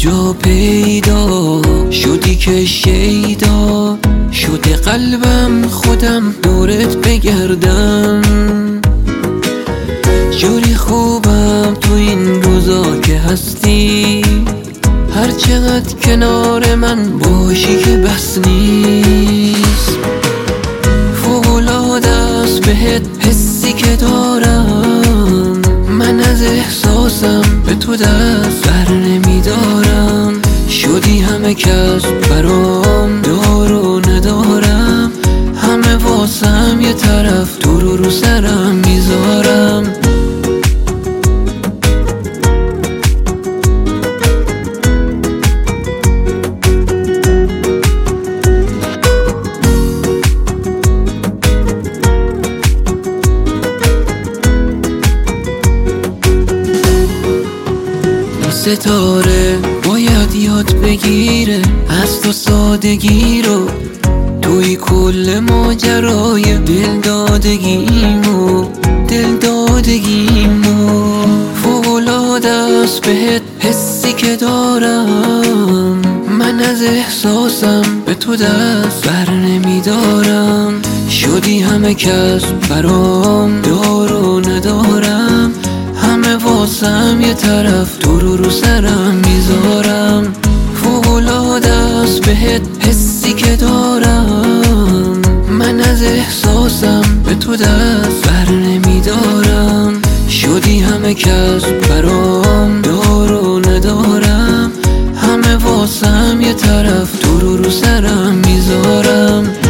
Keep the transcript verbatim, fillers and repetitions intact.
کجا پیدا شدی که شیدا شده قلبم خودم دورت بگردم. جوری خوبم تو این روزا که هستی، هر چقدر کنار من باشی که بس نیست. فوق‌العاده است بهت حسی که دارم، من از احساسم به تو دست بر نمیدارم. شدی همه کس برام، دار و ندارم، همه واسم یه طرف، تو رو رو سرم میذارم. ستاره باید یاد بگیره از تو سادگی رو، توی کل ماجرای دل دادگیمو دل دادگیمو. فوق‌العاده است بهت حسی که دارم، من از احساسم به تو دست بر نمیدارم. شدی همه کس برام، دار و ندارم، همه واسم یه طرف، تو رو رو سرم میذارم. فوق‌العاده است بهت حسی که دارم، من از احساسم به تو دست بر نمیدارم. شدی همه کس برام، دار و ندارم، همه واسم یه طرف، تو رو رو سرم میذارم.